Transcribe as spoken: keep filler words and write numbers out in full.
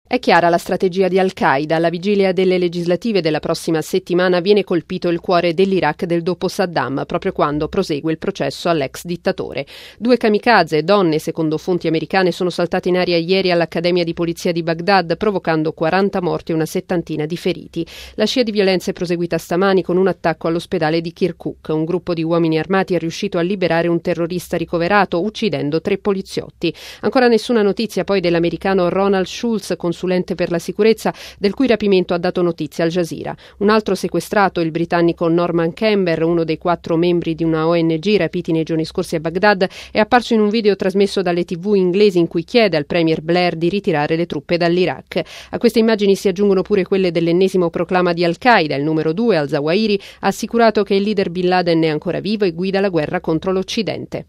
È chiara la strategia di Al-Qaeda. Alla vigilia delle legislative della prossima settimana viene colpito il cuore dell'Iraq del dopo Saddam, proprio quando prosegue il processo all'ex dittatore. Due kamikaze, donne, secondo fonti americane, sono saltate in aria ieri all'Accademia di Polizia di Baghdad, provocando quaranta morti e una settantina di feriti. La scia di violenza è proseguita stamani con un attacco all'ospedale di Kirkuk. Un gruppo di uomini armati è riuscito a liberare un terrorista ricoverato, uccidendo tre poliziotti. Ancora nessuna notizia poi dell'americano Ronald Schulz, consulente per la sicurezza, del cui rapimento ha dato notizia Al Jazeera. Un altro sequestrato, il britannico Norman Camber, uno dei quattro membri di una O N G rapiti nei giorni scorsi a Baghdad, è apparso in un video trasmesso dalle tivù inglesi in cui chiede al premier Blair di ritirare le truppe dall'Iraq. A queste immagini si aggiungono pure quelle dell'ennesimo proclama di Al-Qaeda. Il numero due, Al-Zawahiri, ha assicurato che il leader Bin Laden è ancora vivo e guida la guerra contro l'Occidente.